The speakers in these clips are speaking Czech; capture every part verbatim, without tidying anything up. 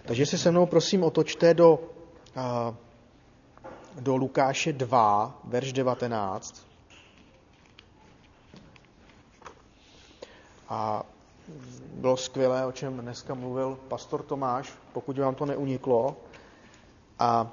Takže si se mnou prosím otočte do, do Lukáše dva, verš devatenáct. A bylo skvělé, o čem dneska mluvil pastor Tomáš, pokud vám to neuniklo. A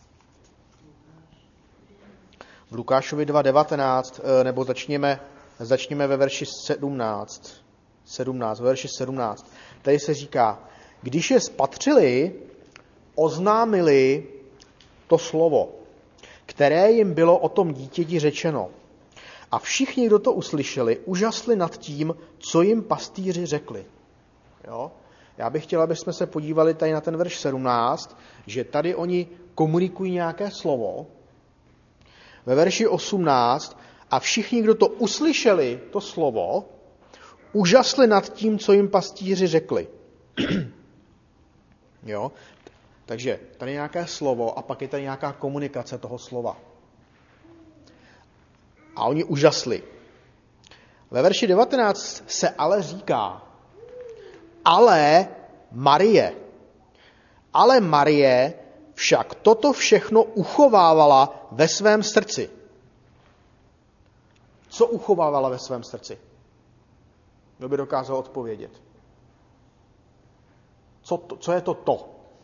v Lukášovi dva devatenáct, nebo začněme, začněme ve verši sedmnáct. sedmnáct, ve verši sedmnáct. Tady se říká, když je spatřili, oznámili to slovo, které jim bylo o tom dítěti řečeno. A všichni, kdo to uslyšeli, úžasli nad tím, co jim pastýři řekli. Jo? Já bych chtěl, aby jsme se podívali tady na ten verš sedmnáct, že tady oni komunikují nějaké slovo. Ve verši osmnáct, a všichni, kdo to uslyšeli, to slovo, úžasli nad tím, co jim pastýři řekli. Jo? Takže tady je nějaké slovo a pak je tady nějaká komunikace toho slova. A oni úžasli. Ve verši devatenáct se ale říká, ale Marie. Ale Marie však toto všechno uchovávala ve svém srdci. Co uchovávala ve svém srdci? Kdo by dokázal odpovědět? Co, to, co je to to?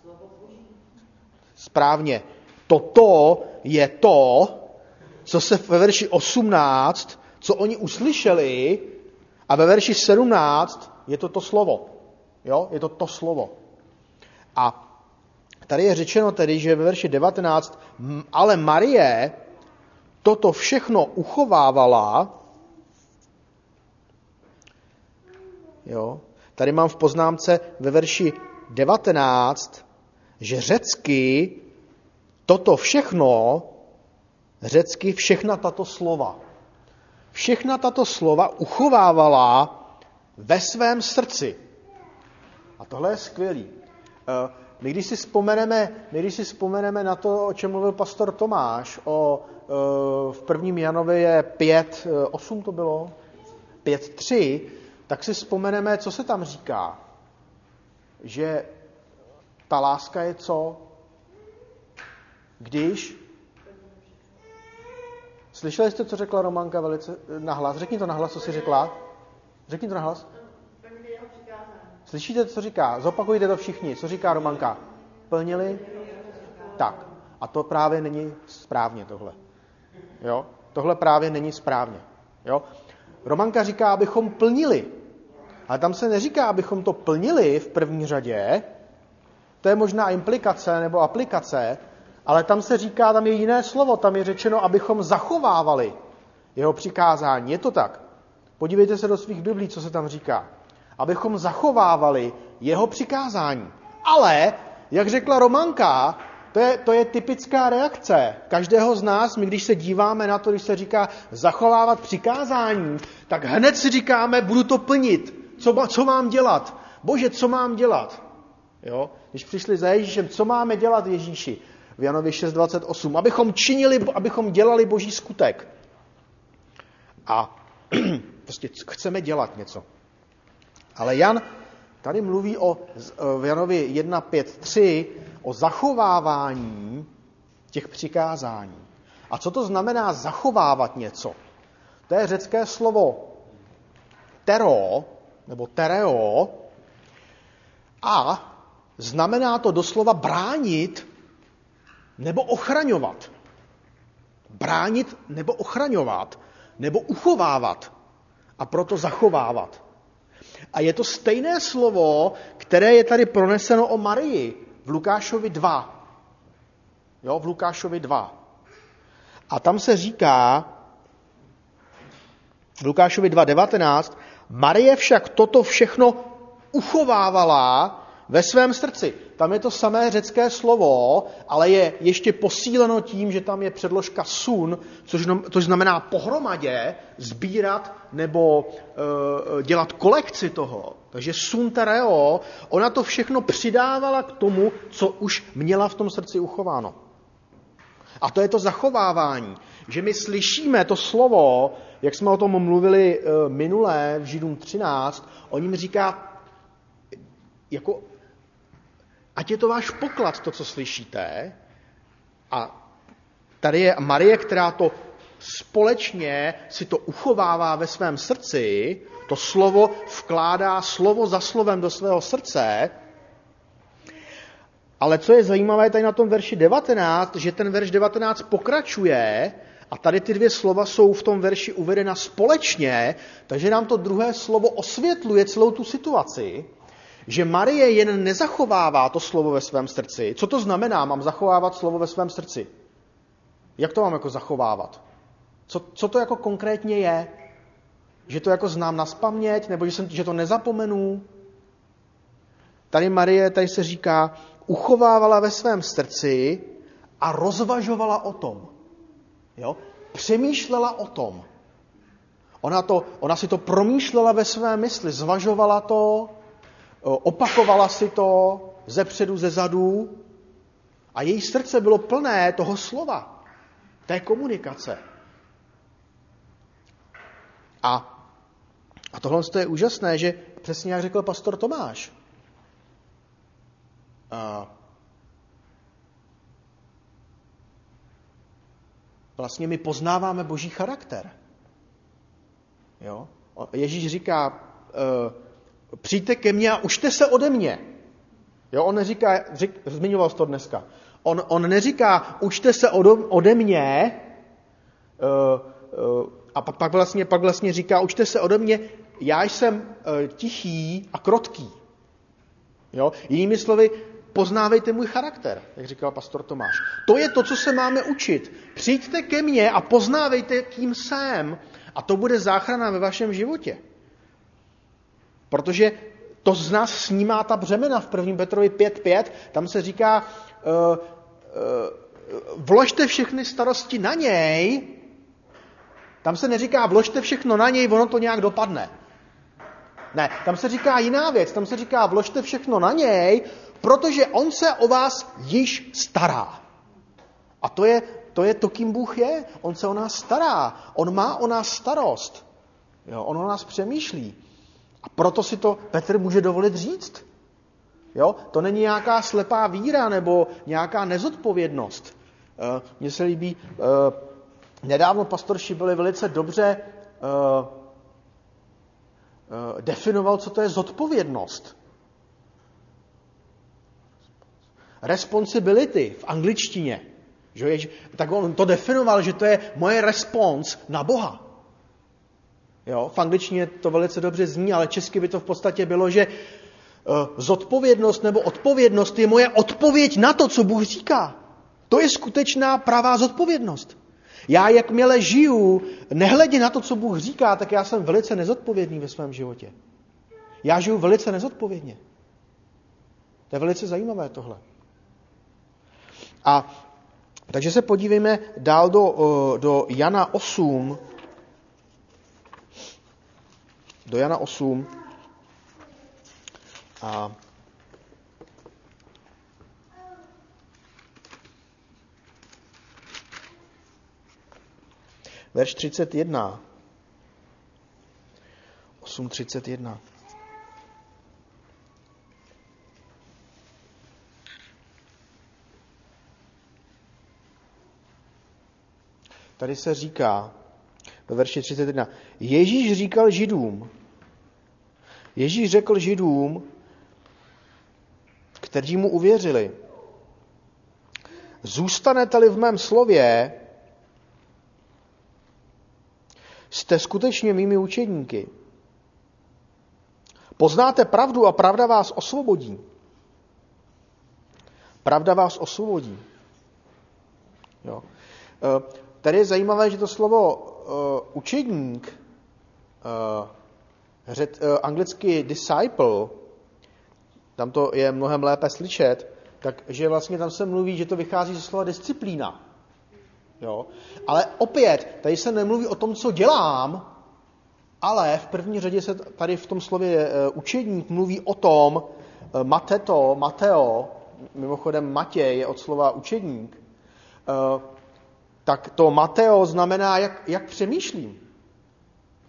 Správně. Toto je to, co se ve verši osmnáct, co oni uslyšeli, a ve verši sedmnáct je to to slovo. Jo? Je to to slovo. A tady je řečeno tedy, že ve verši devatenáct, ale Marie toto všechno uchovávala. Jo? Tady mám v poznámce ve verši devatenáct, že řecky toto všechno, řecky všechna tato slova, všechna tato slova uchovávala ve svém srdci. A tohle je skvělý. My když si vzpomeneme, my když si vzpomeneme na to, o čem mluvil pastor Tomáš, o, v prvním Janovi je pět, osm to bylo, pět, tři, tak si vzpomeneme, co se tam říká. Že ta láska je co? Když? Slyšeli jste, co řekla Romanka velice nahlas? Řekni to nahlas, co jsi řekla. Řekni to nahlas. Slyšíte, co říká? Zopakujte to všichni. Co říká Romanka? Plnili? Tak. A to právě není správně tohle. Jo? Tohle právě není správně. Jo? Romanka říká, abychom plnili. Ale tam se neříká, abychom to plnili v první řadě. To je možná implikace nebo aplikace, ale tam se říká, tam je jiné slovo. Tam je řečeno, abychom zachovávali jeho přikázání. Je to tak? Podívejte se do svých biblí, co se tam říká. Abychom zachovávali jeho přikázání. Ale, jak řekla Romanka, to je, to je typická reakce každého z nás. My, když se díváme na to, když se říká zachovávat přikázání, tak hned si říkáme, budu to plnit. Co, co mám dělat? Bože, co mám dělat? Jo? Když přišli za Ježíšem, co máme dělat Ježíši? V Janovi šest dvacet osm. Abychom činili, abychom dělali boží skutek. A prostě chceme dělat něco. Ale Jan tady mluví o, v Janovi jedna pět tři o zachovávání těch přikázání. A co to znamená zachovávat něco? To je řecké slovo tero, nebo tereo, a znamená to doslova bránit nebo ochraňovat. Bránit nebo ochraňovat, nebo uchovávat a proto zachovávat. A je to stejné slovo, které je tady proneseno o Marii v Lukášovi dva. Jo, v Lukášovi dva. A tam se říká v Lukášovi dva devatenáct, Marie však toto všechno uchovávala ve svém srdci. Tam je to samé řecké slovo, ale je ještě posíleno tím, že tam je předložka sun, což, což znamená pohromadě sbírat nebo e, dělat kolekci toho. Takže sun tereo, ona to všechno přidávala k tomu, co už měla v tom srdci uchováno. A to je to zachovávání, že my slyšíme to slovo, jak jsme o tom mluvili e, minulé v Židům třináct, on jim říká, jako, ať ať je to váš poklad, to, co slyšíte. A tady je Marie, která to společně si to uchovává ve svém srdci, to slovo vkládá slovo za slovem do svého srdce. Ale co je zajímavé tady na tom verši devatenáct, že ten verš devatenáct pokračuje a tady ty dvě slova jsou v tom verši uvedena společně, takže nám to druhé slovo osvětluje celou tu situaci, že Marie jen nezachovává to slovo ve svém srdci. Co to znamená, mám zachovávat slovo ve svém srdci? Jak to mám jako zachovávat? Co, co to jako konkrétně je? Že to jako znám nazpaměť, nebo že, jsem, že to nezapomenu? Tady Marie, tady se říká, uchovávala ve svém srdci a rozvažovala o tom. Jo? Přemýšlela o tom. Ona, to, ona si to promýšlela ve své mysli, zvažovala to, opakovala si to zepředu, zezadu a její srdce bylo plné toho slova, té komunikace. A, a tohle je úžasné, že přesně jak řekl pastor Tomáš, a vlastně my poznáváme Boží charakter. Jo? Ježíš říká, e, přijďte ke mně a učte se ode mě. Jo? On neříká, řík, zmiňoval jsi to dneska, on, on neříká, učte se ode, ode mě e, e, a pak, pak, vlastně, pak vlastně říká, učte se ode mě, já jsem e, tichý a krotký. Jo? Jinými slovy, poznávejte můj charakter, jak říkal pastor Tomáš. To je to, co se máme učit. Přijďte ke mně a poznávejte, kým jsem. A to bude záchrana ve vašem životě. Protože to z nás snímá ta břemena v prvním Petrovi pět pět. Tam se říká, uh, uh, vložte všechny starosti na něj. Tam se neříká, vložte všechno na něj, ono to nějak dopadne. Ne, tam se říká jiná věc. Tam se říká, vložte všechno na něj, protože on se o vás již stará. A to je, to je to, kým Bůh je. On se o nás stará. On má o nás starost. Jo, on o nás přemýšlí. A proto si to Petr může dovolit říct. Jo, to není nějaká slepá víra nebo nějaká nezodpovědnost. Mně se líbí, nedávno pastor Šibeli velice dobře definoval, co to je zodpovědnost. Responsibility v angličtině. Že? Tak on to definoval, že to je moje response na Boha. Jo? V angličtině to velice dobře zní, ale česky by to v podstatě bylo, že uh, zodpovědnost nebo odpovědnost je moje odpověď na to, co Bůh říká. To je skutečná pravá zodpovědnost. Já jakmile žiju, nehledě na to, co Bůh říká, tak já jsem velice nezodpovědný ve svém životě. Já žiju velice nezodpovědně. To je velice zajímavé tohle. A takže se podívejme dál do, do Jana osm. Do Jana osm. A verš třicet jedna. osm třicet jedna. Tady se říká ve verši třicet jedna. Ježíš říkal Židům. Ježíš řekl Židům, kteří mu uvěřili. Zůstanete-li v mém slově, jste skutečně mými učedníky. Poznáte pravdu a pravda vás osvobodí. Pravda vás osvobodí. Jo. Tady je zajímavé, že to slovo uh, učedník, uh, řet, uh, anglicky disciple, tam to je mnohem lépe slyšet, takže vlastně tam se mluví, že to vychází ze slova disciplína. Jo? Ale opět, tady se nemluví o tom, co dělám, ale v první řadě se tady v tom slově uh, učedník mluví o tom, uh, mateto, Mateo, mimochodem Matěj je od slova učedník, uh, tak to Mateo znamená, jak, jak přemýšlím.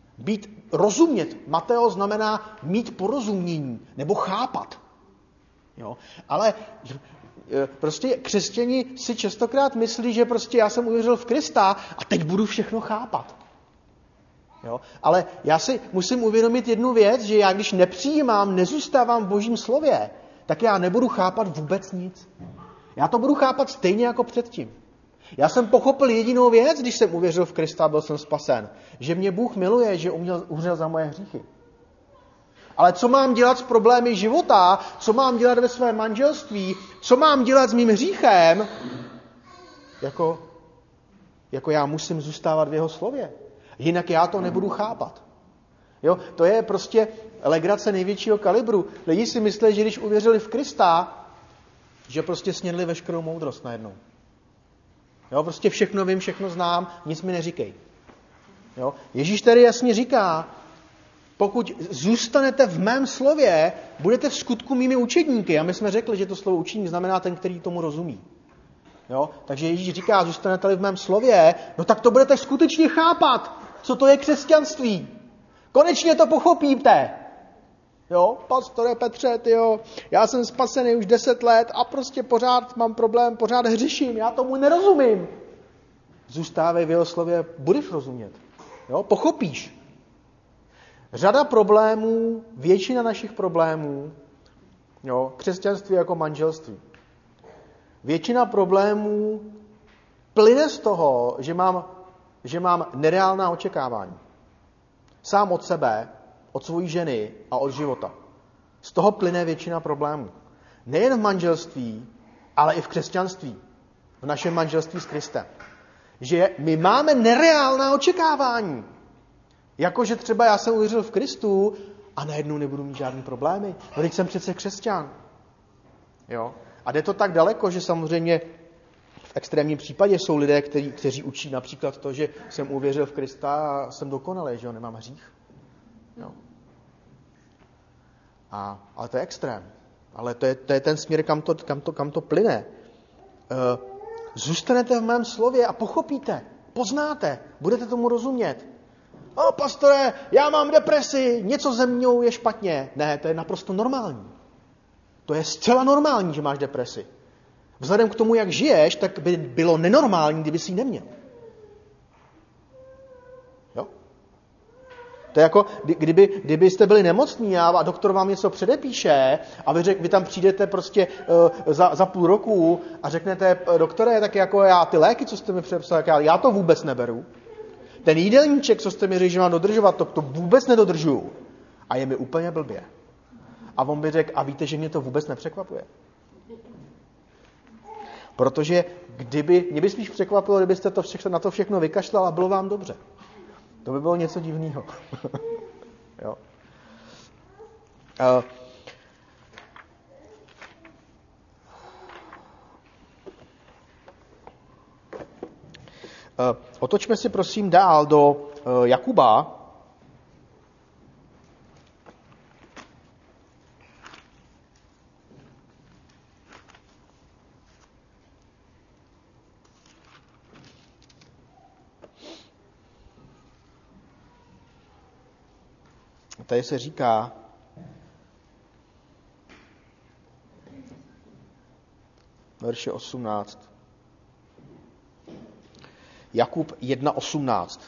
Být rozumět. Mateo znamená mít porozumění nebo chápat. Jo? Ale prostě křesťani si častokrát myslí, že prostě já jsem uvěřil v Krista a teď budu všechno chápat. Jo? Ale já si musím uvědomit jednu věc, že já když nepřijímám, nezůstávám v Božím slově, tak já nebudu chápat vůbec nic. Já to budu chápat stejně jako předtím. Já jsem pochopil jedinou věc, když jsem uvěřil v Krista a byl jsem spasen. Že mě Bůh miluje, že uměl, umřel za moje hříchy. Ale co mám dělat s problémy života, co mám dělat ve svém manželství, co mám dělat s mým hříchem, jako, jako já musím zůstávat v jeho slově. Jinak já to nebudu chápat. Jo? To je prostě legrace největšího kalibru. Lidi si myslí, že když uvěřili v Krista, že prostě snědli veškerou moudrost najednou. Jo? Prostě všechno vím, všechno znám, nic mi neříkej. Jo? Ježíš tady jasně říká, pokud zůstanete v mém slově, budete v skutku mými učedníky. A my jsme řekli, že to slovo učeník znamená ten, který tomu rozumí. Jo? Takže Ježíš říká, zůstanete-li v mém slově, no tak to budete skutečně chápat, co to je křesťanství. Konečně to pochopíte. Jo, pastore Petře, tyjo, já jsem spasený už deset let a prostě pořád mám problém, pořád hřeším, já tomu nerozumím. Zůstávej v jeho slově, budeš rozumět. Jo, pochopíš. Řada problémů, většina našich problémů, jo, křesťanství jako manželství. Většina problémů plyne z toho, že mám, že mám nereálná očekávání. Sám od sebe, od svojí ženy a od života. Z toho plyne většina problémů. Nejen v manželství, ale i v křesťanství. V našem manželství s Kristem. Že my máme nereálná očekávání. Jakože třeba já jsem uvěřil v Kristu a najednou nebudu mít žádný problémy. No teď jsem přece křesťan. Jo? A jde to tak daleko, že samozřejmě v extrémním případě jsou lidé, kteří, kteří učí například to, že jsem uvěřil v Krista a jsem dokonalý, že jo, nemám hřích. Jo. A, ale to je extrém. Ale to je, to je ten směr, kam to, kam to, kam to plyne. Uh, zůstanete v mém slově a pochopíte, poznáte, budete tomu rozumět. O, pastore, já mám depresi, něco ze mnou je špatně. Ne, to je naprosto normální. To je zcela normální, že máš depresi. Vzhledem k tomu, jak žiješ, tak by bylo nenormální, kdyby jsi ji neměl. Jo? To je jako, kdyby, kdybyste byli nemocní a doktor vám něco předepíše a vy, řek, vy tam přijdete prostě uh, za, za půl roku a řeknete, doktore, tak jako já ty léky, co jste mi předepsal, já, já to vůbec neberu. Ten jídelníček, co jste mi řekl, že mám dodržovat, to, to vůbec nedodržuju. A je mi úplně blbě. A on by řekl, a víte, že mě to vůbec nepřekvapuje. Protože kdyby, mě by spíš překvapilo, kdybyste to všechno, na to všechno vykašlal a bylo vám dobře. To by bylo něco divného. Jo. Uh, uh, otočme si prosím dál do uh, Jakuba. Tady se říká, verše osmnáct. Jakub jedna osmnáct.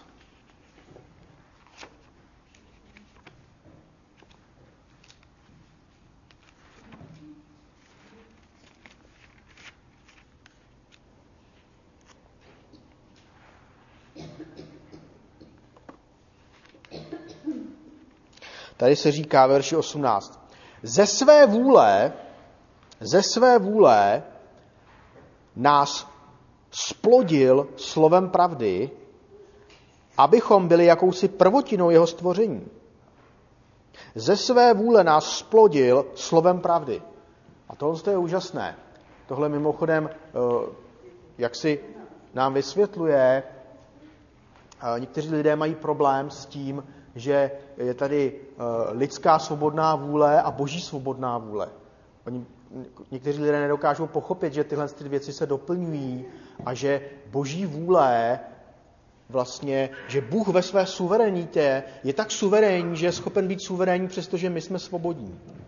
Tady se říká verši osmnáct. Ze své vůle, ze své vůle nás splodil slovem pravdy, abychom byli jakousi prvotinou jeho stvoření. Ze své vůle nás splodil slovem pravdy. A tohle je úžasné. Tohle mimochodem, jak si nám vysvětluje, někteří lidé mají problém s tím, že je tady lidská svobodná vůle a boží svobodná vůle. Oni, někteří lidé nedokážou pochopit, že tyhle ty věci se doplňují a že boží vůle vlastně, že Bůh ve své suverenitě je tak suverénní, že je schopen být suverénní, přestože my jsme svobodní.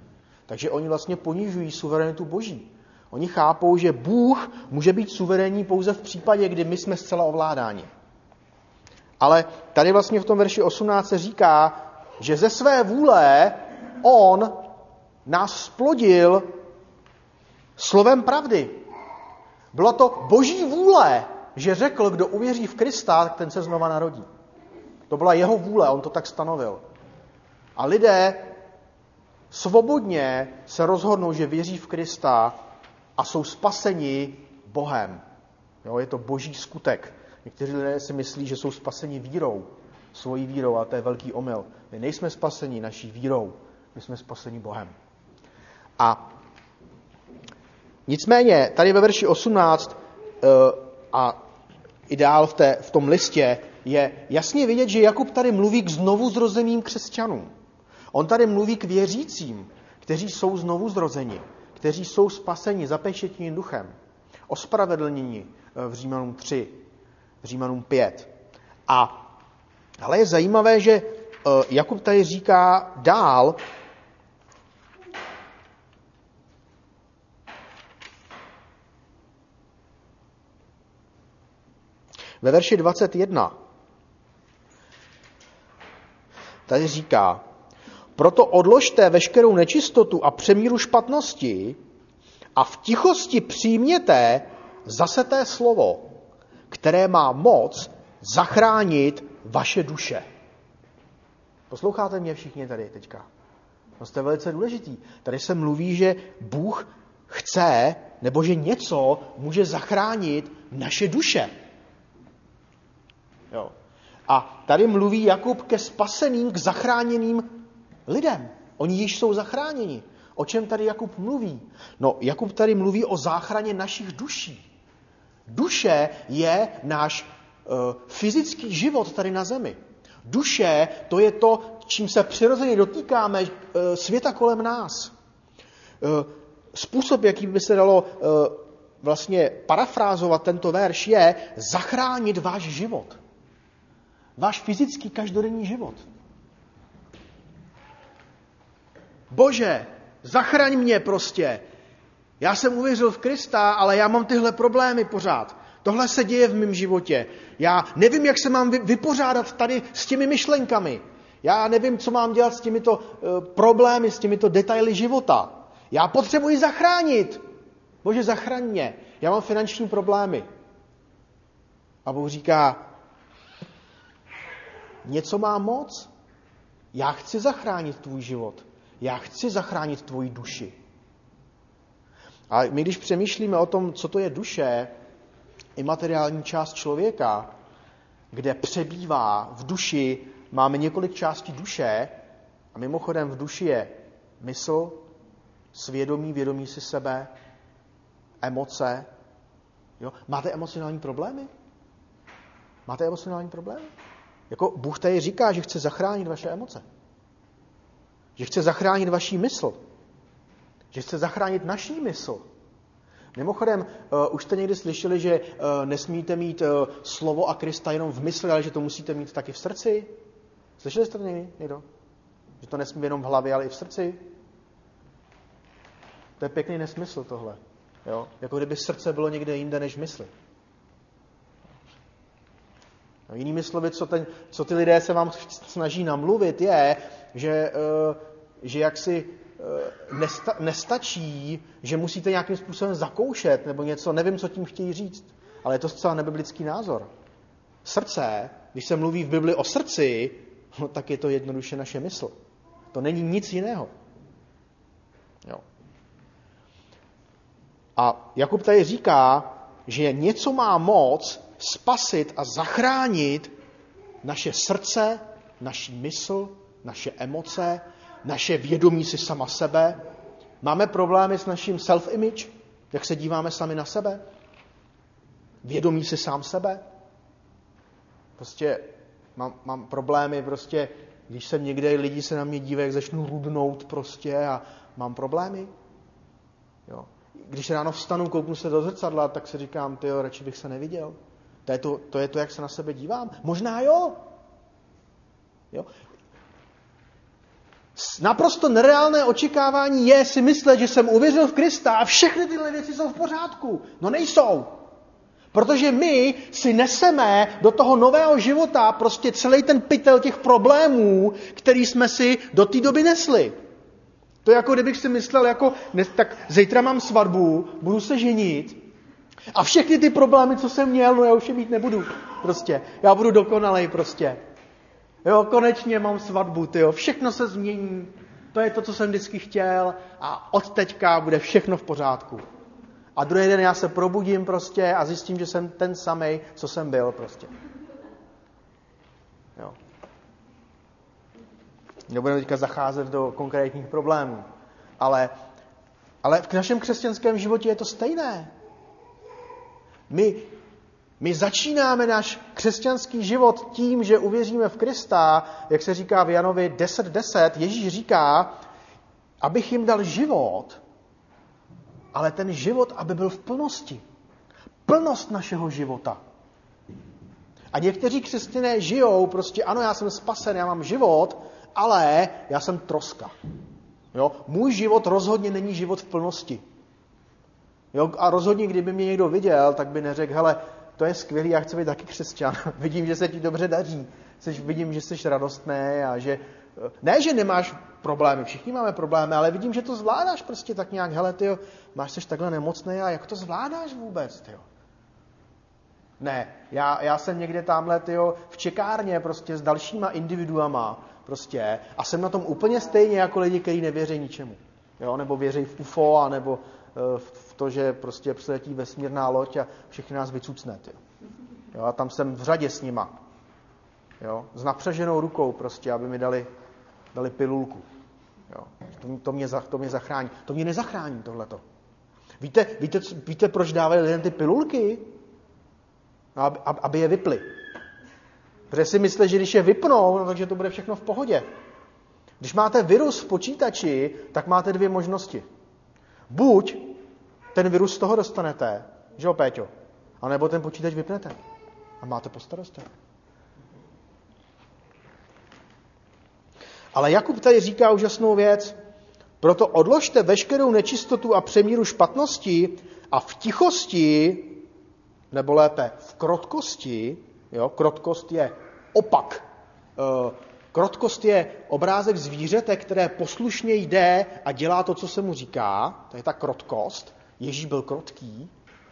Takže oni vlastně ponižují suverenitu Boží. Oni chápou, že Bůh může být suverénní pouze v případě, kdy my jsme zcela ovládáni. Ale tady vlastně v tom verši osmnáct se říká, že ze své vůle on nás splodil slovem pravdy. Byla to Boží vůle, že řekl, kdo uvěří v Krista, ten se znova narodí. To byla jeho vůle, on to tak stanovil. A lidé svobodně se rozhodnou, že věří v Krista a jsou spaseni Bohem. Jo, je to Boží skutek. Někteří lidé si myslí, že jsou spaseni vírou, svojí vírou, a to je velký omyl. My nejsme spaseni naší vírou, my jsme spaseni Bohem. A nicméně, tady ve verši osmnáct a i dál v, té, v tom listě je jasně vidět, že Jakub tady mluví k znovuzrozeným křesťanům. On tady mluví k věřícím, kteří jsou znovuzrozeni, kteří jsou spaseni, zapečetěni duchem, ospravedlněni v Římanům tři, v Římanům pět. A, ale je zajímavé, že Jakub tady říká dál, ve verši dvacet jedna. Tady říká, proto odložte veškerou nečistotu a přemíru špatnosti a v tichosti přijměte zaseté slovo, které má moc zachránit vaše duše. Posloucháte mě všichni tady teďka? To je velice důležitý. Tady se mluví, že Bůh chce, nebo že něco může zachránit naše duše. Jo. A tady mluví Jakub ke spaseným, k zachráněným lidem. Oni již jsou zachráněni. O čem tady Jakub mluví? No, Jakub tady mluví o záchraně našich duší. Duše je náš uh, fyzický život tady na zemi. Duše, to je to, čím se přirozeně dotýkáme uh, světa kolem nás. Uh, způsob, jaký by se dalo uh, vlastně parafrázovat tento verš, je zachránit váš život. Váš fyzický každodenní život. Bože, zachraň mě prostě. Já jsem uvěřil v Krista, ale já mám tyhle problémy pořád. Tohle se děje v mém životě. Já nevím, jak se mám vypořádat tady s těmi myšlenkami. Já nevím, co mám dělat s těmito uh, problémy, s těmito detaily života. Já potřebuji zachránit. Bože, zachraň mě. Já mám finanční problémy. A Bůh říká, něco má moc. Já chci zachránit tvůj život. Já chci zachránit tvoji duši. A my, když přemýšlíme o tom, co to je duše, imateriální část člověka, kde přebývá v duši, máme několik částí duše, a mimochodem v duši je mysl, svědomí, vědomí si sebe, emoce. Jo? Máte emocionální problémy? Máte emocionální problémy? Jako Bůh tady říká, že chce zachránit vaše emoce. Že chce zachránit vaši mysl. Že chce zachránit naší mysl. Mimochodem, uh, už jste někdy slyšeli, že uh, nesmíte mít uh, slovo a Krista jenom v mysli, ale že to musíte mít taky v srdci? Slyšeli jste to někdy? Někdo? Že to nesmí jenom v hlavě, ale i v srdci? To je pěkný nesmysl tohle. Jo? Jako kdyby srdce bylo někde jinde než mysli. No, jinými slovy, co, ten, co ty lidé se vám snaží namluvit, je, že, uh, že jaksi uh, nesta, nestačí, že musíte nějakým způsobem zakoušet, nebo něco, nevím, co tím chtějí říct, ale je to zcela nebiblický názor. Srdce, když se mluví v Bibli o srdci, no, tak je to jednoduše naše mysl. To není nic jiného. Jo. A Jakub tady říká, že něco má moc spasit a zachránit naše srdce, naši mysl, naše emoce, naše vědomí si sama sebe. Máme problémy s naším self-image, jak se díváme sami na sebe? Vědomí si sám sebe? Prostě mám, mám problémy, prostě, když jsem někde, lidi se na mě dívají, jak začnu rudnout prostě a mám problémy. Jo. Když ráno vstanu, kouknu se do zrcadla, tak si říkám, tyjo, radši bych se neviděl. To je to, to je to, jak se na sebe dívám. Možná jo. jo. Naprosto nereálné očekávání je si myslet, že jsem uvěřil v Krista a všechny tyhle věci jsou v pořádku. No nejsou. Protože my si neseme do toho nového života prostě celý ten pytel těch problémů, který jsme si do té doby nesli. To je jako kdybych si myslel, jako, tak zítra mám svatbu, budu se ženit a všechny ty problémy, co jsem měl, no já už je mít nebudu. Prostě. Já budu dokonalej prostě. Jo, konečně mám svatbu, tyjo. Všechno se změní. To je to, co jsem vždycky chtěl a od teďka bude všechno v pořádku. A druhý den já se probudím prostě a zjistím, že jsem ten samej, co jsem byl prostě. Jo. Nebudeme teďka zacházet do konkrétních problémů. Ale, ale v našem křesťanském životě je to stejné. My, my začínáme náš křesťanský život tím, že uvěříme v Krista, jak se říká v Janovi deset deset. Ježíš říká, abych jim dal život, ale ten život, aby byl v plnosti. Plnost našeho života. A někteří křesťané žijou prostě, ano, já jsem spasen, já mám život, ale já jsem troska. Jo? Můj život rozhodně není život v plnosti. Jo? A rozhodně, kdyby mě někdo viděl, tak by neřekl, hele, to je skvělý, já chci být taky křesťan. Vidím, že se ti dobře daří. Vidím, že jsi radostný a že... Ne, že nemáš problémy, všichni máme problémy, ale vidím, že to zvládáš prostě tak nějak, hele, tyjo, máš seš takhle nemocný a jak to zvládáš vůbec, tyjo? Ne, já, já jsem někde tamhle, tyjo, v čekárně prostě s dalšíma individuama prostě a jsem na tom úplně stejně jako lidi, kteří nevěří ničemu. Jo? Nebo věří v U F O, anebo uh, v to, že prostě přiletí vesmírná loď a všechny nás vycucne, tyjo. Jo? A tam jsem v řadě s nima. Jo? S napřaženou rukou prostě, aby mi dali, dali pilulku. Jo? To, to, mě, to mě zachrání. To mě nezachrání, tohleto. Víte, víte, víte, proč dávají lidem ty pilulky? Aby, aby je vypli. Protože si myslí, že když je vypnou, no, takže to bude všechno v pohodě. Když máte virus v počítači, tak máte dvě možnosti. Buď ten virus z toho dostanete, že jo, Péťo? A nebo ten počítač vypnete. A máte po starostech. Ale Jakub tady říká úžasnou věc. Proto odložte veškerou nečistotu a přemíru špatnosti a v tichosti, nebo lépe v krotkosti, jo, krotkost je opak. Krotkost je obrázek zvířete, které poslušně jde a dělá to, co se mu říká. To je ta krotkost. Ježíš byl krotký.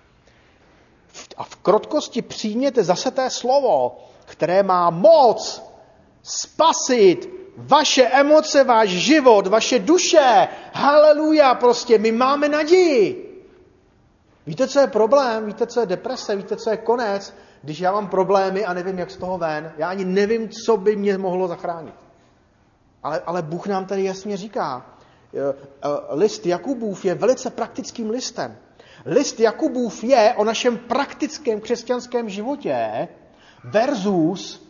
A v krotkosti přijměte zase té slovo, které má moc spasit vaše emoce, váš život, vaše duše. Haleluja, prostě my máme naději. Víte, co je problém? Víte, co je deprese? Víte, co je konec? Když já mám problémy a nevím, jak z toho ven. Já ani nevím, co by mě mohlo zachránit. Ale, ale Bůh nám tady jasně říká. List Jakubův je velice praktickým listem. List Jakubův je o našem praktickém křesťanském životě versus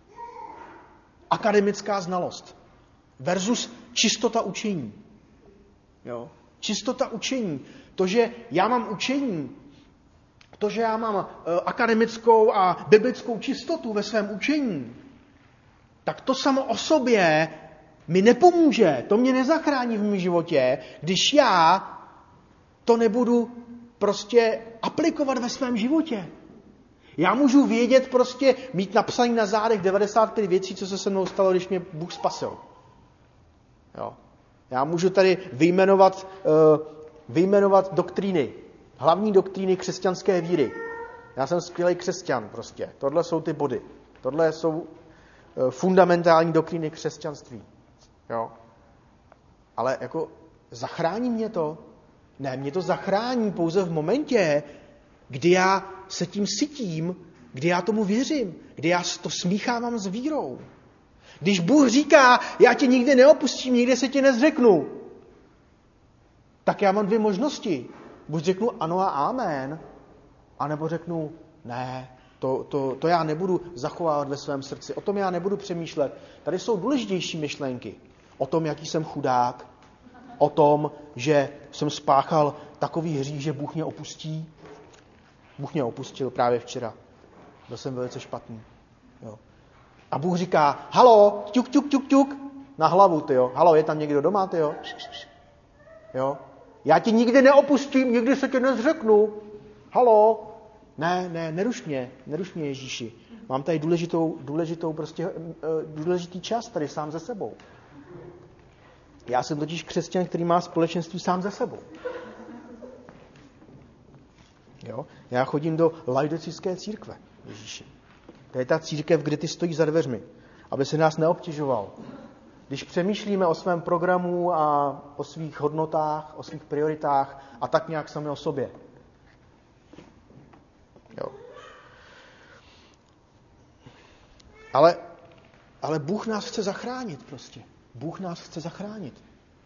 akademická znalost. Versus čistota učení. Jo? Čistota učení. To, že já mám učení, to, že já mám uh, akademickou a biblickou čistotu ve svém učení, tak to samo o sobě mi nepomůže. To mě nezachrání v mém životě, když já to nebudu prostě aplikovat ve svém životě. Já můžu vědět prostě, mít napsaný na zádech devadesát pět věcí, co se se mnou stalo, když mě Bůh spasil. Jo. Já můžu tady vyjmenovat, uh, vyjmenovat doktríny, hlavní doktríny křesťanské víry. Já jsem skvělý křesťan prostě. Tohle jsou ty body. Tohle jsou uh, fundamentální doktríny křesťanství. Jo. Ale jako zachrání mě to? Ne, mě to zachrání pouze v momentě, kdy já se tím sytím, kdy já tomu věřím, kdy já to smíchávám s vírou. Když Bůh říká, já tě nikdy neopustím, nikdy se tě nezřeknu, tak já mám dvě možnosti. Buď řeknu ano a amen, anebo řeknu ne, to, to, to já nebudu zachovávat ve svém srdci, o tom já nebudu přemýšlet. Tady jsou důležitější myšlenky. O tom, jaký jsem chudák, o tom, že jsem spáchal takový hřích, že Bůh mě opustí. Bůh mě opustil právě včera. Byl jsem velice špatný. Jo. A Bůh říká, halo, ťuk, ťuk, ťuk, ťuk, Na hlavu, tyjo. Halo, je tam někdo doma, tyjo? Jo? Já ti nikdy neopustím, nikdy se tě nezřeknu. Halo? Ne, ne, neruš mě, neruš mě, Ježíši. Mám tady důležitou, důležitou prostě, důležitý čas tady sám ze sebou. Já jsem totiž křesťan, který má společenství sám ze sebou. Jo? Já chodím do laodicecké církve, Ježíši. To je ta církev, kde ty stojíš za dveřmi, aby se nás neobtěžoval. Když přemýšlíme o svém programu a o svých hodnotách, o svých prioritách a tak nějak sami o sobě. Jo. Ale, ale Bůh nás chce zachránit prostě. Bůh nás chce zachránit.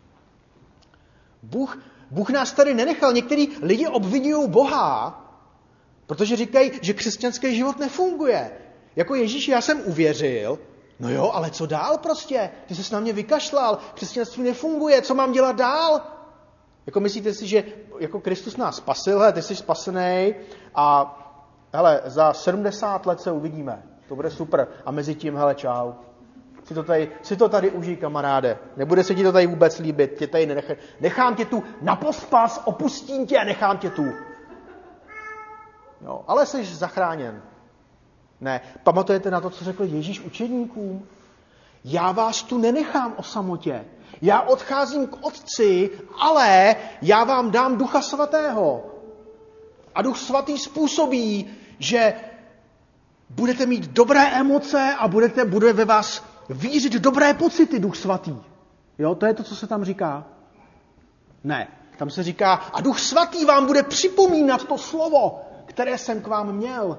Bůh, Bůh nás tady nenechal. Některý lidi obvinují Boha, protože říkají, že křesťanský život nefunguje. Jako Ježíši, já jsem uvěřil, no jo, ale co dál prostě? Ty ses na mě vykašlal, křesťanství nefunguje, co mám dělat dál? Jako myslíte si, že jako Kristus nás spasil, hele, ty jsi spasený a hele, za sedmdesát let se uvidíme. To bude super. A mezi tím, hele, čau. Si to tady, si to tady užij, kamaráde. Nebude se ti to tady vůbec líbit. Tě tady nenechám. Nechám tě tu na pospas, opustím tě a nechám tě tu. Jo, ale jsi zachráněn. Ne, pamatujete na to, co řekl Ježíš učedníkům? Já vás tu nenechám o samotě. Já odcházím k Otci, ale já vám dám Ducha Svatého. A Duch Svatý způsobí, že budete mít dobré emoce a budete, bude ve vás vířit dobré pocity, Duch Svatý. Jo, to je to, co se tam říká. Ne, tam se říká, a Duch Svatý vám bude připomínat to slovo, které jsem k vám měl.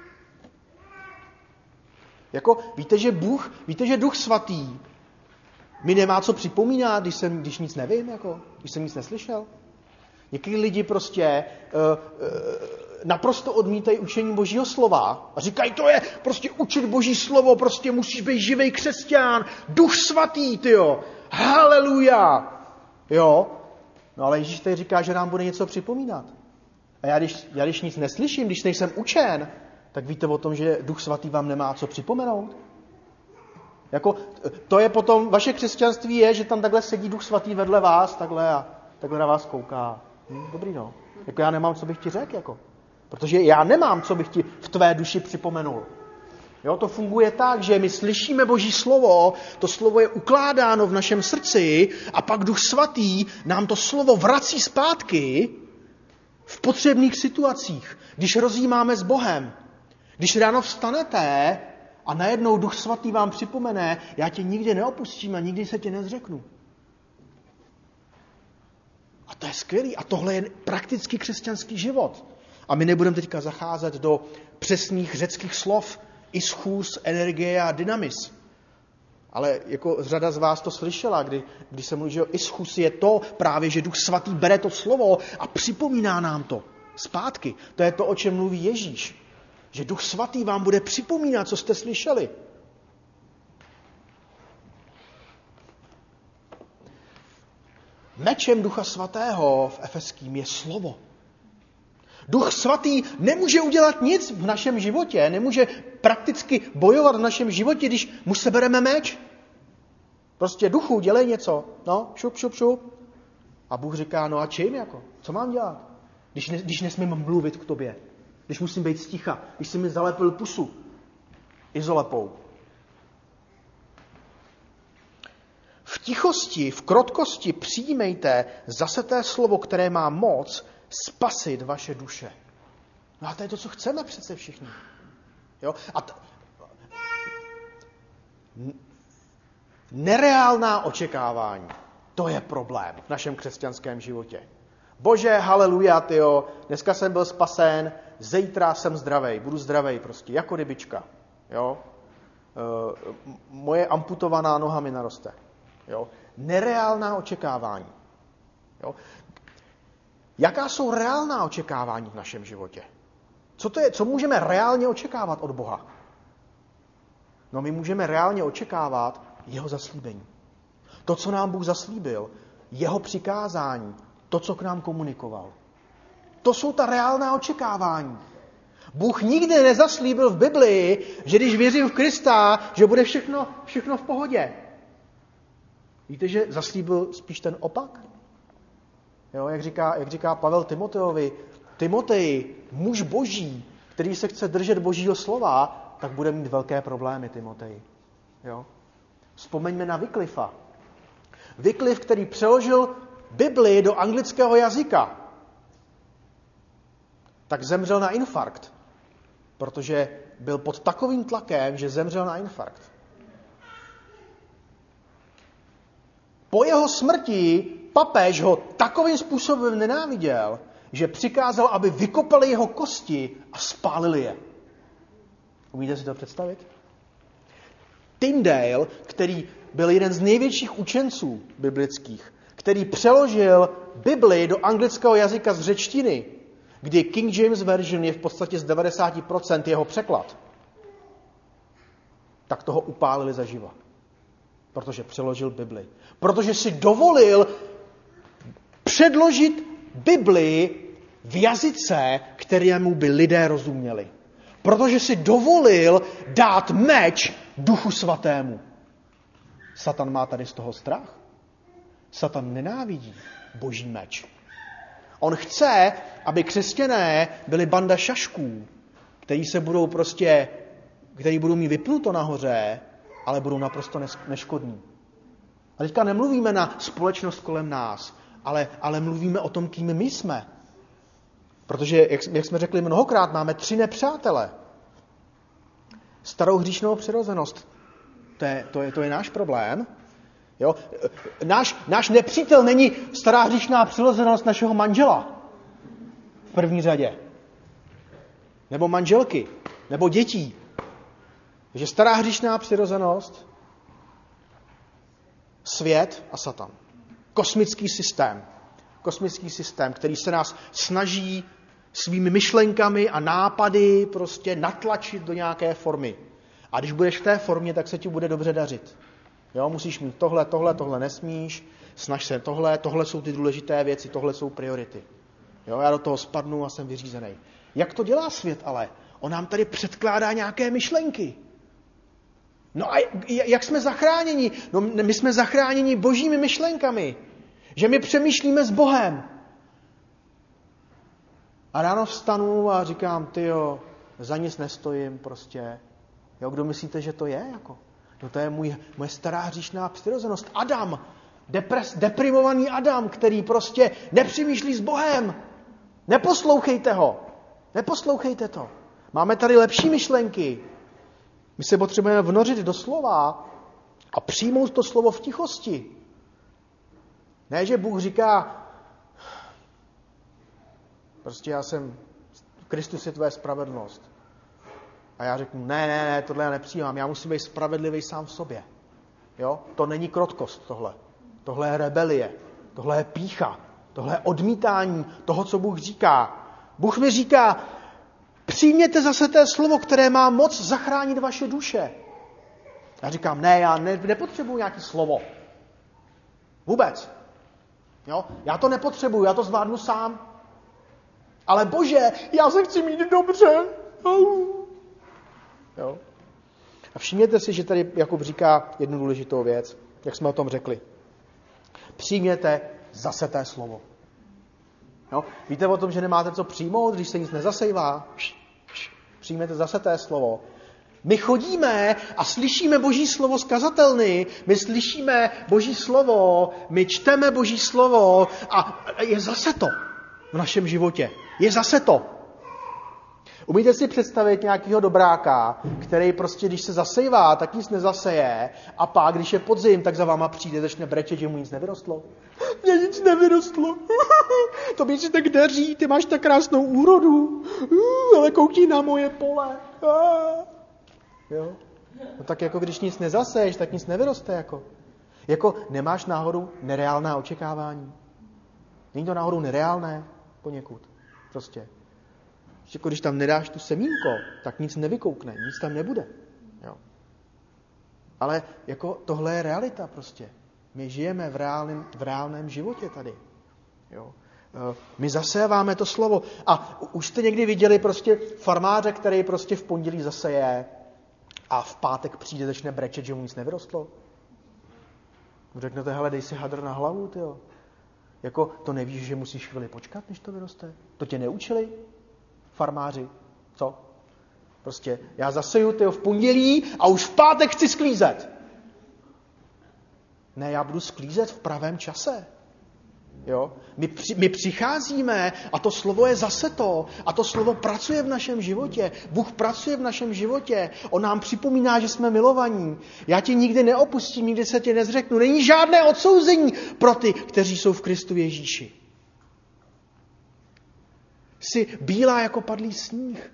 Jako, víte, že Bůh, víte, že Duch Svatý mi nemá co připomínat, když, jsem, když nic nevím, jako, když jsem nic neslyšel. Někteří lidi prostě uh, uh, naprosto odmítají učení Božího slova a říkají, to je prostě učit Boží slovo, prostě musíš být živej křesťan, Duch Svatý, tyjo, haleluja, jo. No ale Ježíš tady říká, že nám bude něco připomínat. A já když, já když nic neslyším, když nejsem učen, tak víte o tom, že Duch Svatý vám nemá co připomenout? Jako, to je potom, vaše křesťanství je, že tam takhle sedí Duch Svatý vedle vás, takhle a takhle na vás kouká. Hm, dobrý no. Jako já nemám, co bych ti řekl, jako. Protože já nemám, co bych ti v tvé duši připomenul. Jo, to funguje tak, že my slyšíme Boží slovo, to slovo je ukládáno v našem srdci a pak Duch Svatý nám to slovo vrací zpátky v potřebných situacích, když rozjímáme s Bohem. Když ráno vstanete a najednou Duch Svatý vám připomene, já tě nikdy neopustím a nikdy se tě nezřeknu. A to je skvělý. A tohle je prakticky křesťanský život. A my nebudeme teďka zacházet do přesných řeckých slov ischus, energie a dynamis. Ale jako řada z vás to slyšela, kdy, když se mluví, že ischus je to právě, že Duch Svatý bere to slovo a připomíná nám to zpátky. To je to, o čem mluví Ježíš. Že Duch Svatý vám bude připomínat, co jste slyšeli. Mečem Ducha Svatého v Efeským je slovo. Duch Svatý nemůže udělat nic v našem životě, nemůže prakticky bojovat v našem životě, když mu sebereme meč. Prostě duchu, dělej něco. No, šup, šup, šup. A Bůh říká, no a čím jako? Co mám dělat? Když, ne, když nesmím mluvit k tobě. Když musím být sticha. Když jsi mi zalepil pusu izolepou. V tichosti, v krotkosti přijmejte zase té slovo, které má moc spasit vaše duše. No a to je to, co chceme přece všichni. Jo? A t- nereálná očekávání, to je problém v našem křesťanském životě. Bože, haleluja, tyjo, dneska jsem byl spasen, zítra jsem zdravej, budu zdravej prostě, jako rybička. Jo? E, moje amputovaná noha mi naroste. Jo? Nereálná očekávání. Jo? Jaká jsou reálná očekávání v našem životě? Co to je? Co můžeme reálně očekávat od Boha? No my můžeme reálně očekávat jeho zaslíbení. To, co nám Bůh zaslíbil, jeho přikázání, to, co k nám komunikoval. To jsou ta reálná očekávání. Bůh nikdy nezaslíbil v Biblii, že když věřím v Krista, že bude všechno, všechno v pohodě. Víte, že zaslíbil spíš ten opak? Jo, jak říká, jak říká Pavel Timoteovi, Timoteji, muž boží, který se chce držet božího slova, tak bude mít velké problémy, Timoteji. Jo? Vzpomeňme na Wycliffa. Wycliffe, který přeložil Bibli do anglického jazyka, tak zemřel na infarkt, protože byl pod takovým tlakem, že zemřel na infarkt. Po jeho smrti papež ho takovým způsobem nenáviděl, že přikázal, aby vykopali jeho kosti a spálili je. Umíte si to představit? Tyndale, který byl jeden z největších učenců biblických, který přeložil Bibli do anglického jazyka z řečtiny, kdy King James Version je v podstatě z devadesát procent jeho překlad, tak toho upálili zaživa. Protože přeložil Bibli. Protože si dovolil předložit Bibli v jazyce, kterému by lidé rozuměli. Protože si dovolil dát meč Duchu Svatému. Satan má tady z toho strach. Satan nenávidí boží meč. On chce, aby křesťané byli banda šašků, který se budou prostě, který budou mít vypnuto nahoře, ale budou naprosto neškodní. A teďka nemluvíme na společnost kolem nás, ale, ale mluvíme o tom, kým my jsme. Protože, jak, jak jsme řekli mnohokrát, máme tři nepřátele. Starou hříšnou přirozenost. To je, to je, to je náš problém. Jo? Náš, náš nepřítel není stará hříšná přirozenost našeho manžela. V první řadě. Nebo manželky. Nebo dětí. Takže stará hříšná přirozenost, svět a Satan. Kosmický systém. Kosmický systém, který se nás snaží svými myšlenkami a nápady prostě natlačit do nějaké formy. A když budeš v té formě, tak se ti bude dobře dařit. Jo, musíš mít tohle, tohle, tohle nesmíš, snaž se tohle, tohle jsou ty důležité věci, tohle jsou priority. Jo, já do toho spadnu a jsem vyřízený. Jak to dělá svět ale? On nám tady předkládá nějaké myšlenky. No a jak jsme zachráněni? No my jsme zachráněni božími myšlenkami. Že my přemýšlíme s Bohem. A ráno vstanu a říkám, tyjo, za nic nestojím prostě. Jo, kdo myslíte, že to je? Jako? No to je můj, moje stará hříšná přirozenost. Adam, depres, deprimovaný Adam, který prostě nepřemýšlí s Bohem. Neposlouchejte ho. Neposlouchejte to. Máme tady lepší myšlenky. My se potřebujeme vnořit do slova a přijmout to slovo v tichosti. Ne, že Bůh říká, prostě já jsem, Kristus je tvoje spravedlnost. A já řeknu, ne, ne, ne, tohle já nepřijímám, já musím být spravedlivý sám v sobě. Jo? To není krotkost tohle. Tohle je rebelie, tohle je pýcha, tohle je odmítání toho, co Bůh říká. Bůh mi říká, přijměte zase té slovo, které má moc zachránit vaše duše. Já říkám, ne, já ne, nepotřebuji nějaké slovo. Vůbec. Jo? Já to nepotřebuji, já to zvládnu sám. Ale Bože, já se chci mít dobře. Jo? A všimněte si, že tady Jakub říká jednu důležitou věc, jak jsme o tom řekli. Přijměte zase té slovo. Jo? Víte o tom, že nemáte co přijmout, když se nic nezasejvá? Přijměte zase té slovo. My chodíme a slyšíme Boží slovo z kazatelny, my slyšíme Boží slovo, my čteme Boží slovo a je zase to v našem životě. Je zase to. Umíte si představit nějakého dobráka, který prostě, když se zasejvá, tak nic nezaseje a pak, když je podzim, tak za váma přijde, začne brečet, že mu nic nevyrostlo. Mně nic nevyrostlo. To mi si tak daří, ty máš tak krásnou úrodu, ale koukni na moje pole. Jo? No tak jako když nic nezaseješ, tak nic nevyroste. Jako, jako nemáš náhodou nereálné očekávání. Není to náhodou nereálné poněkud. Prostě. Jako když tam nedáš tu semínko, tak nic nevykoukne, nic tam nebude. Jo. Ale jako tohle je realita prostě. My žijeme v reálném, v reálném životě tady. Jo. My zaséváme to slovo. A už jste někdy viděli prostě farmáře, který prostě v pondělí zaseje a v pátek přijde, začne brečet, že mu nic nevyrostlo? Řeknete, hele, dej si hadr na hlavu, tyjo. Jako, to nevíš, že musíš chvíli počkat, než to vyroste? To tě neučili? Farmáři? Co? Prostě, já zaseju, tyjo, v pondělí a už v pátek chci sklízet. Ne, já budu sklízet v pravém čase. Jo? My, při, my přicházíme a to slovo je zase to. A to slovo pracuje v našem životě. Bůh pracuje v našem životě. On nám připomíná, že jsme milovaní. Já tě nikdy neopustím, nikdy se tě nezřeknu. Není žádné odsouzení pro ty, kteří jsou v Kristu Ježíši. Jsi bílá jako padlý sníh.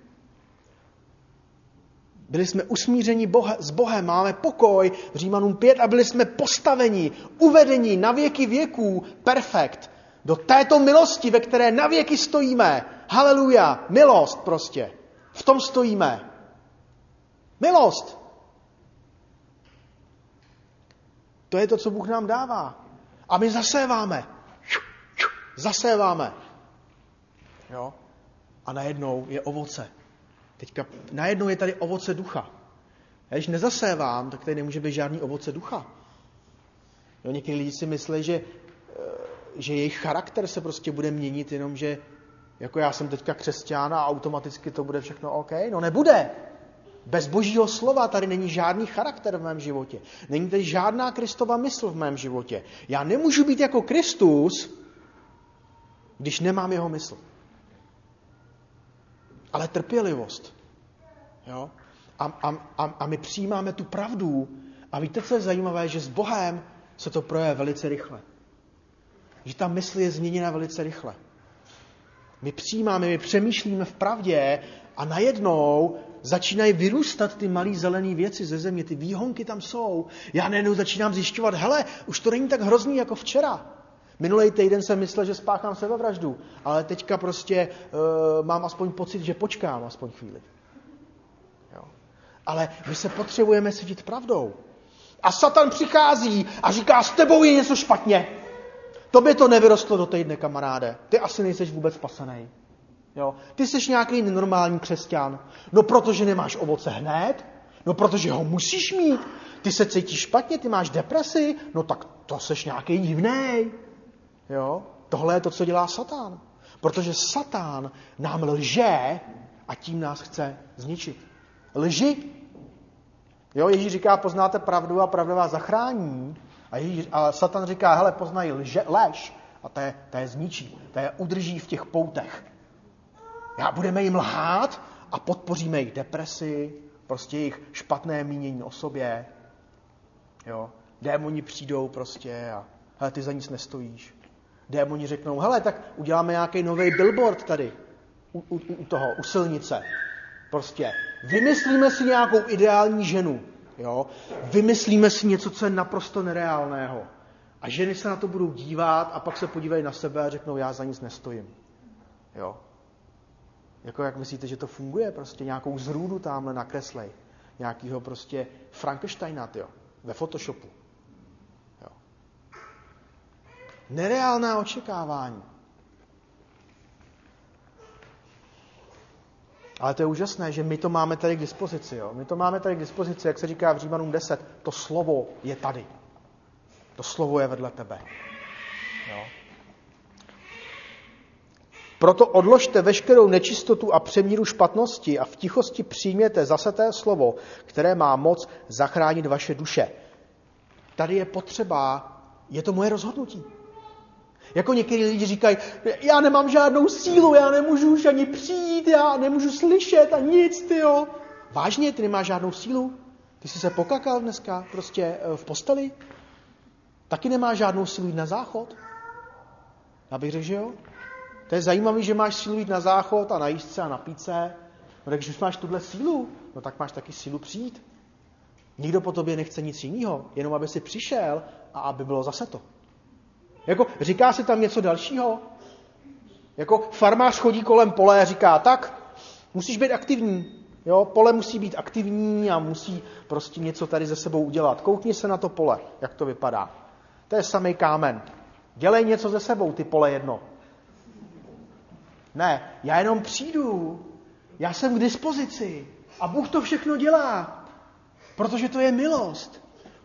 Byli jsme usmířeni Boha, s Bohem, máme pokoj v Římanům pět a byli jsme postaveni, uvedeni na věky věků, perfekt, do této milosti, ve které na věky stojíme. Haleluja, milost prostě. V tom stojíme. Milost. To je to, co Bůh nám dává. A my zaséváme. Zaséváme. Jo? A najednou je ovoce. Teďka najednou je tady ovoce ducha. Já když nezasévám, tak tady nemůže být žádný ovoce ducha. Jo, někteří lidi si myslí, že, že jejich charakter se prostě bude měnit, jenom že jako já jsem teďka křesťan a automaticky to bude všechno OK. No nebude. Bez Božího slova tady není žádný charakter v mém životě. Není tady žádná Kristova mysl v mém životě. Já nemůžu být jako Kristus, když nemám jeho mysl. Ale trpělivost. Jo? A, a, a, a my přijímáme tu pravdu. A víte, co je zajímavé? Že s Bohem se to projeví velice rychle. Že ta mysl je změněna velice rychle. My přijímáme, my přemýšlíme v pravdě a najednou začínají vyrůstat ty malé zelené věci ze země. Ty výhonky tam jsou. Já najednou začínám zjišťovat, hele, už to není tak hrozný jako včera. Minulý týden jsem myslel, že spáchám sebevraždu, ale teďka prostě uh, mám aspoň pocit, že počkám aspoň chvíli. Jo. Ale my se potřebujeme cítit pravdou. A Satan přichází a říká, s tebou je něco špatně. Tobě to nevyrostlo do týdne, kamaráde. Ty asi nejseš vůbec spasený. Jo. Ty jsi nějaký nenormální křesťan. No protože nemáš ovoce hned, no protože ho musíš mít. Ty se cítíš špatně, ty máš depresi, no tak to seš nějaký divnej. Jo? Tohle je to, co dělá Satan. Protože Satan nám lže a tím nás chce zničit. Lži. Jo, Ježíš říká, poznáte pravdu a pravda vás zachrání. A, Ježíš, a Satan říká, hele, poznají lže, lež a to je, to je zničí. To je udrží v těch poutech. Já budeme jim lhát a podpoříme jejich depresi, prostě jejich špatné mínění o sobě. Jo? Démoni přijdou prostě a hele, ty za nic nestojíš. Démoni řeknou, hele, tak uděláme nějaký nový billboard tady, u, u, u toho, u silnice. Prostě vymyslíme si nějakou ideální ženu, jo? Vymyslíme si něco, co je naprosto nereálného. A ženy se na to budou dívat a pak se podívají na sebe a řeknou, já za nic nestojím. Jo? Jako jak myslíte, že to funguje? Prostě nějakou zrůdu tamhle nakreslej. Nějakýho prostě Frankensteina, tyjo, ve Photoshopu. Nereálná očekávání. Ale to je úžasné, že my to máme tady k dispozici. Jo? My to máme tady k dispozici, jak se říká v Římanům deset. To slovo je tady. To slovo je vedle tebe. Jo? Proto odložte veškerou nečistotu a přemíru špatnosti a v tichosti přijměte zaseté slovo, které má moc zachránit vaše duše. Tady je potřeba, je to moje rozhodnutí. Jako některý lidi říkají, já nemám žádnou sílu, já nemůžu už ani přijít, já nemůžu slyšet a nic, tyjo. Vážně, ty nemáš žádnou sílu? Ty jsi se pokakal dneska prostě v posteli? Taky nemáš žádnou sílu jít na záchod? Já bych řekl, že jo. To je zajímavé, že máš sílu jít na záchod a najíst se a napít se. No tak, když už máš tuhle sílu, no tak máš taky sílu přijít. Nikdo po tobě nechce nic jiného, jenom aby si přišel a aby bylo zase to. Jako, říká se tam něco dalšího? Jako farmář chodí kolem pole a říká, tak, musíš být aktivní. Jo? Pole musí být aktivní a musí prostě něco tady ze sebou udělat. Koukni se na to pole, jak to vypadá. To je samej kámen. Dělej něco ze sebou, ty pole jedno. Ne, já jenom přijdu, já jsem k dispozici a Bůh to všechno dělá, protože to je milost.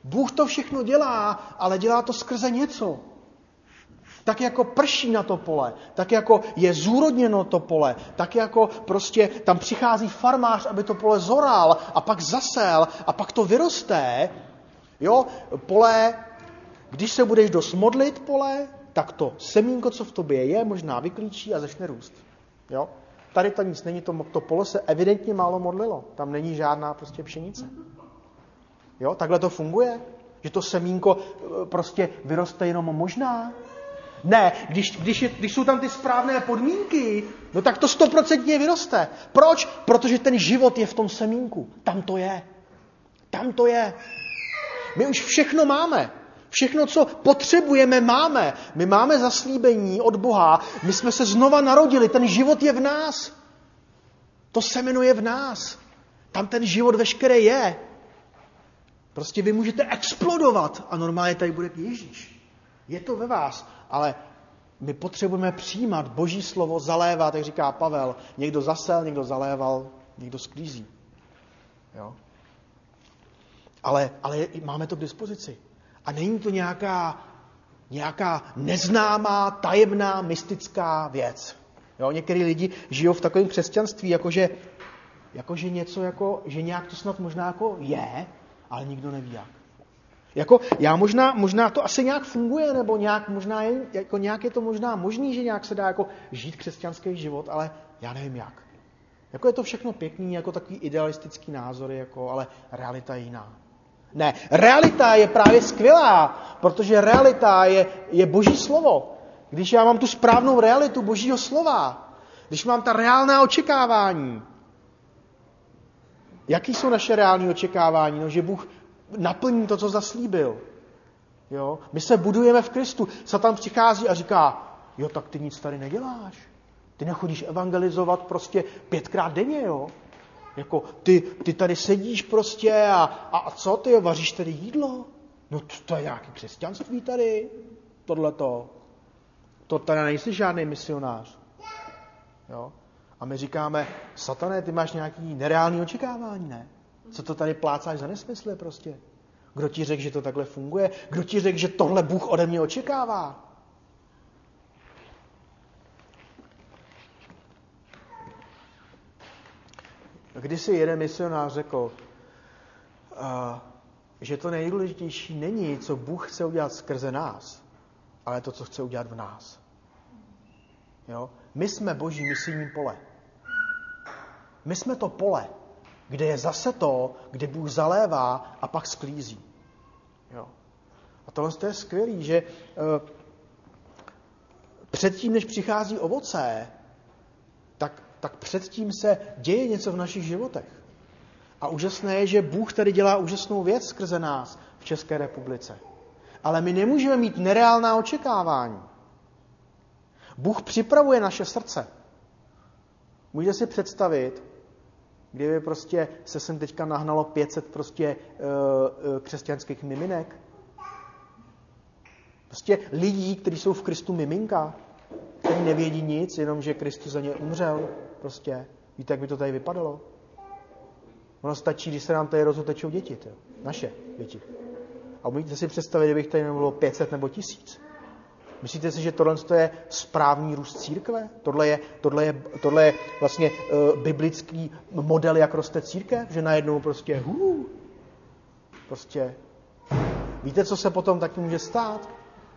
Bůh to všechno dělá, ale dělá to skrze něco. Tak jako prší na to pole, tak jako je zúrodněno to pole, tak jako prostě tam přichází farmář, aby to pole zoral a pak zasel a pak to vyroste. Jo, pole, když se budeš dost modlit pole, tak to semínko, co v tobě je, možná vyklíčí a začne růst. Jo? Tady to nic není, to, to pole se evidentně málo modlilo. Tam není žádná prostě pšenice. Jo, takhle to funguje? Že to semínko prostě vyroste jenom možná? Ne, když, když, je, když jsou tam ty správné podmínky, no tak to stoprocentně vyroste. Proč? Protože ten život je v tom semínku. Tam to je. Tam to je. My už všechno máme. Všechno, co potřebujeme, máme. My máme zaslíbení od Boha. My jsme se znova narodili. Ten život je v nás. To semeno je v nás. Tam ten život veškerý je. Prostě vy můžete explodovat a normálně tady bude Ježíš. Je to ve vás, ale my potřebujeme přijímat Boží slovo, zalévat, jak říká Pavel. Někdo zasel, někdo zaléval, někdo sklízí. Jo? Ale, ale máme to k dispozici. A není to nějaká, nějaká neznámá, tajemná, mystická věc. Jo? Některý lidi žijou v takovém křesťanství, jakože, jakože něco, jako, že nějak to snad možná jako je, ale nikdo neví jak. Jako, já možná, možná to asi nějak funguje, nebo nějak, možná je, jako nějak je to možná možný, že nějak se dá jako žít křesťanský život, ale já nevím jak. Jako je to všechno pěkný, jako takový idealistický názory, jako, ale realita je jiná. Ne, realita je právě skvělá, protože realita je, je Boží slovo. Když já mám tu správnou realitu Božího slova, když mám ta reálná očekávání. Jaký jsou naše reální očekávání? No, že Bůh naplní to, co zaslíbil. Jo? My se budujeme v Kristu. Satan přichází a říká, jo, tak ty nic tady neděláš. Ty nechodíš evangelizovat prostě pětkrát denně, jo? Jako ty, ty tady sedíš prostě a, a, a co ty, vaříš tady jídlo? No to, to je nějaké křesťanství tady, tohleto. To tady nejsi žádný misionář. Jo? A my říkáme, Satané, ty máš nějaký nereální očekávání, ne? Co to tady plácáš za nesmysly prostě? Kdo ti řekl, že to takhle funguje? Kdo ti řekl, že tohle Bůh ode mě očekává? Když si jeden misionář řekl, uh, že to nejdůležitější není, co Bůh chce udělat skrze nás, ale to, co chce udělat v nás. Jo? My jsme Boží misijní pole. My jsme to pole, kde je zase to, kde Bůh zalévá a pak sklízí. Jo. A tohle je skvělý, že uh, předtím, než přichází ovoce, tak, tak předtím se děje něco v našich životech. A úžasné je, že Bůh tady dělá úžasnou věc skrze nás v České republice. Ale my nemůžeme mít nereálná očekávání. Bůh připravuje naše srdce. Můžete si představit, kdyby prostě se sem teďka nahnalo pět set prostě uh, uh, křesťanských miminek. Prostě lidí, kteří jsou v Kristu miminka, kteří nevědí nic, jenom že Kristus za ně umřel. Prostě. Víte, jak by to tady vypadalo? Ono stačí, když se nám tady rozutečou děti. Tě. Naše děti. A umíte si představit, kdybych tady nebylo pět set nebo tisíc. Myslíte si, že tohle je správný růst církve? Tohle je, tohle je, tohle je vlastně uh, biblický model, jak roste církev? Že najednou prostě hů, prostě víte, co se potom taky může stát?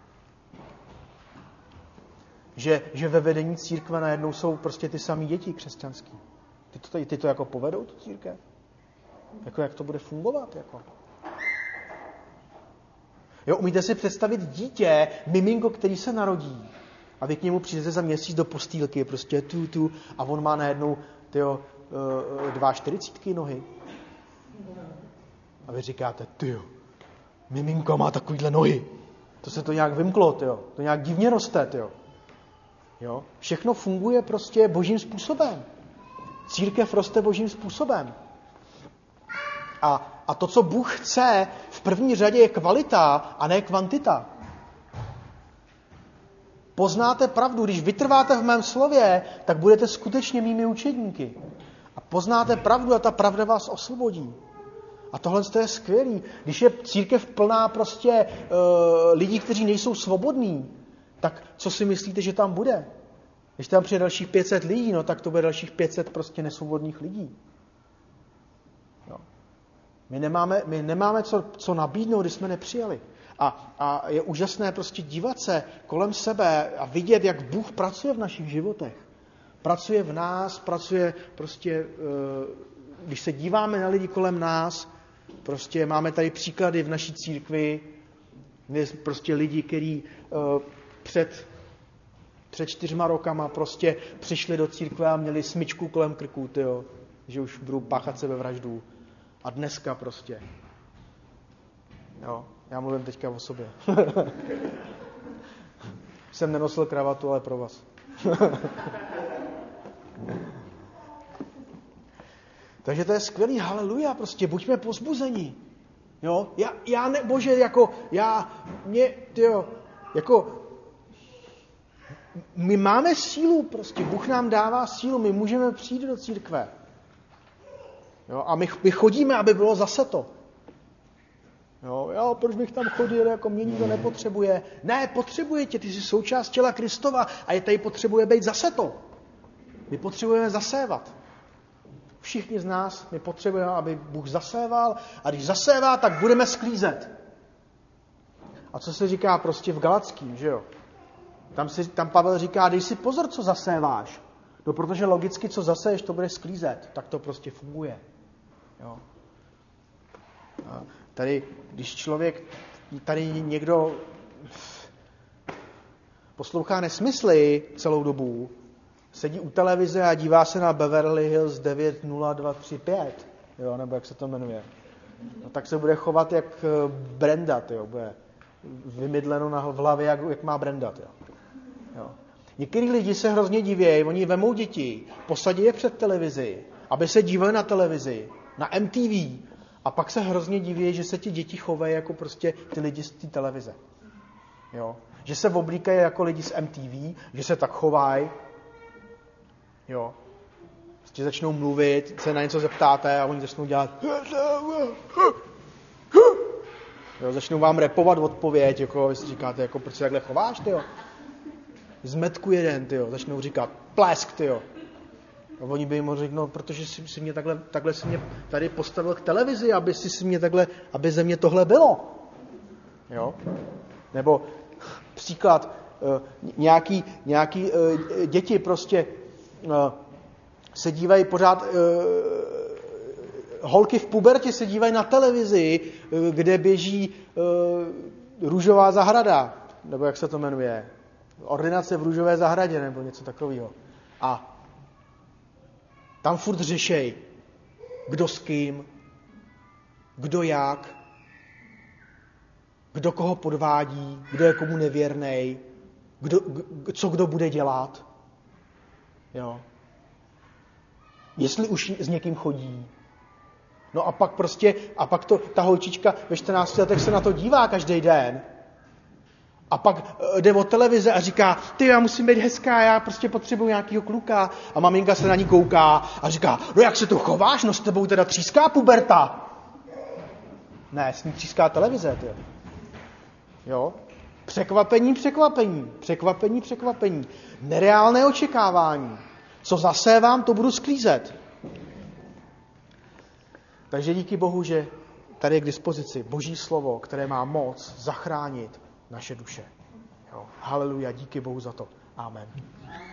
Že, že ve vedení církve najednou jsou prostě ty samý děti křesťanský. Ty to, ty to jako povedou, tu církev? Jako jak to bude fungovat? Jako? Jo, umíte si představit dítě, miminko, který se narodí a vy k němu přijdete za měsíc do postýlky, prostě tu, tu, a on má najednou tyjo, dva čtyřicítky nohy. A vy říkáte, tyjo, miminko má takovýhle nohy. To se to nějak vymklo, tyjo. To nějak divně roste, tyjo. Jo? Všechno funguje prostě božím způsobem. Církev roste božím způsobem. A, a to, co Bůh chce, v první řadě je kvalita a ne kvantita. Poznáte pravdu, když vytrváte v mém slově, tak budete skutečně mými učedníky. A poznáte pravdu a ta pravda vás osvobodí. A tohle je skvělý. Když je církev plná prostě uh, lidí, kteří nejsou svobodní, tak co si myslíte, že tam bude? Když tam přijde dalších pět set lidí, no tak to bude dalších pět set prostě nesvobodných lidí. No. My nemáme, my nemáme co, co nabídnout, když jsme nepřijali. A, a je úžasné prostě dívat se kolem sebe a vidět, jak Bůh pracuje v našich životech. Pracuje v nás, pracuje prostě, když se díváme na lidi kolem nás, prostě máme tady příklady v naší církvi, prostě lidi, kteří před, před čtyřma rokama prostě přišli do církve a měli smyčku kolem krku, tyjo, že už budou páchat sebevraždu. A dneska prostě. Jo, já mluvím teďka o sobě. Jsem nenosil kravatu, ale pro vás. Takže to je skvělý, haleluja, prostě buďme povzbuzeni. Jo, já, já ne, bože, jako, já, mě, tyjo, jako, my máme sílu, prostě, Bůh nám dává sílu, my můžeme přijít do církve. Jo, a my, my chodíme, aby bylo zase to. Jo, jo, proč bych tam chodil, jako mě nikdo nepotřebuje. Ne, potřebuje tě, ty jsi součást těla Kristova a je tady potřebuje být zase to. My potřebujeme zasévat. Všichni z nás, my potřebujeme, aby Bůh zaséval a když zasévá, tak budeme sklízet. A co se říká prostě v Galackým, že jo? Tam, si, tam Pavel říká, dej si pozor, co zaséváš. No, protože logicky, co zaseješ, to bude sklízet. Tak to prostě funguje. Jo? A tady, když člověk, tady někdo poslouchá nesmysly celou dobu, sedí u televize a dívá se na Beverly Hills devět nula dva tři pět, jo, nebo jak se to jmenuje, no, tak se bude chovat jak Brenda, jo, bude vymydleno na v hlavě, jak, jak má Brenda. Jo. Jo. Některý lidi se hrozně divějí, oni vemou děti, posadí je před televizi, aby se dívali na televizi, na M T V, a pak se hrozně diví, že se ti děti chovají jako prostě ty lidi z té televize. Jo. Že se oblíkají jako lidi z M T V, že se tak chovají. Jo. Prostě začnou mluvit, se na něco zeptáte a oni začnou dělat. Jo, začnou vám rapovat odpověď, jako vy si říkáte, jako proč se takhle chováš, tyjo? Zmetku jeden, tyjo. Začnou říkat plesk, tyjo. A oni by jim mohli říct, no, protože si, si mě takhle, takhle si mě tady postavil k televizi, aby si, si mě takhle, aby ze mě tohle bylo. Jo? Nebo příklad, nějaký, nějaký děti prostě se dívají pořád, holky v pubertě se dívají na televizi, kde běží Růžová zahrada, nebo jak se to jmenuje, ordinace v Růžové zahradě, nebo něco takového. A tam furt řešej, kdo s kým, kdo jak, kdo koho podvádí, kdo je komu nevěrnej, kdo, co kdo bude dělat. Jo. Jestli už s někým chodí. No a pak prostě, a pak to, ta holčička ve čtrnácti letech se na to dívá každý den. A pak jde od televize a říká, ty, já musím být hezká, já prostě potřebuji nějakýho kluka. A maminka se na ní kouká a říká, no jak se to chováš, no s tebou teda tříská puberta. Ne, s ní tříská televize, ty. Jo? Překvapení, překvapení, překvapení, překvapení. Nereálné očekávání. Co zasévám, to budu sklízet. Takže díky Bohu, že tady je k dispozici Boží slovo, které má moc zachránit naše duše. Jo. Haleluja, díky Bohu za to. Amen.